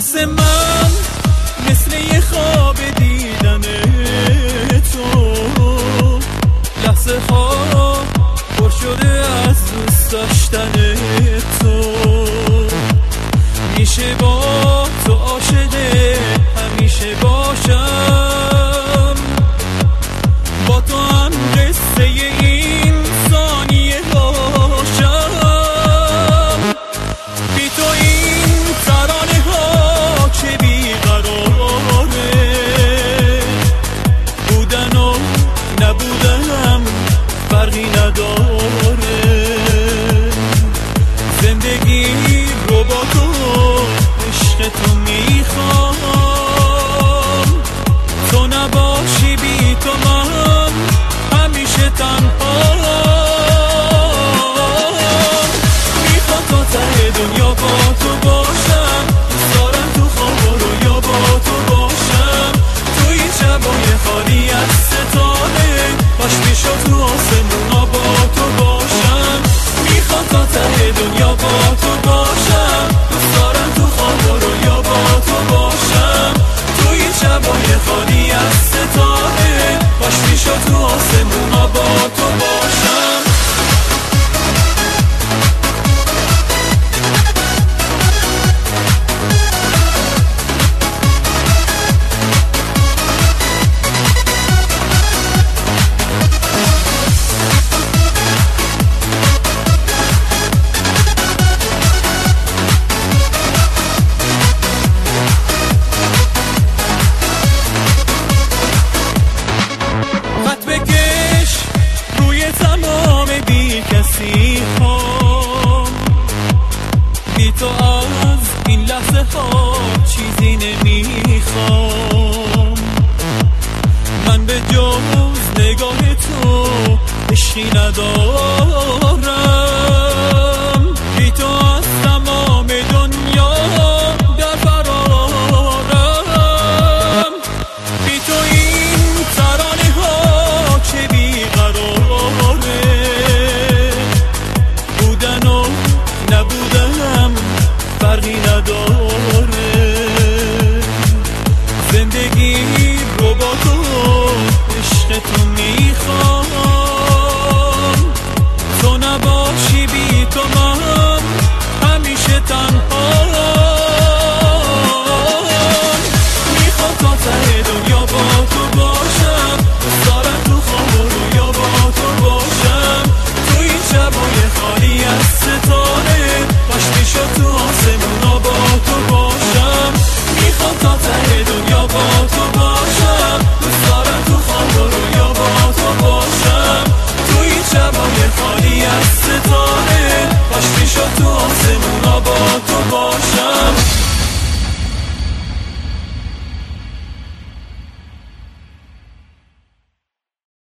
واسه من مثل یه خواب دیدن تو، لحظه ها پر شده از دوست داشتن تو. میشه با تو عاشق همیشه باشم، با تو هم قصه این ثانیه باشم. بی تو این ترانه ها چه بیقراره، بودن و نبودنم فرقی نداره. زندگی رو با تو عشق تو میخوام، تو نباشی بی تو من همیشه تنهام. میخوام تا ته دنیا با تو باشم، دوست دارم تو خواب و رویا با تو باشم. توی شبای خالی از ستاره باش میشد تو آسمونا با تو باشم. میخوام تا ته دنیا با تو باشم، دوست دارم تو خواب و رویا با تو باشم. توی شبای خالی از ستاره باش میشد تو آسمونا با تو باشم. تمام بی کسی هام، بی تو از این لحظه ها چیزی نمیخوام. من به جز نگاه تو عشقی ندارم،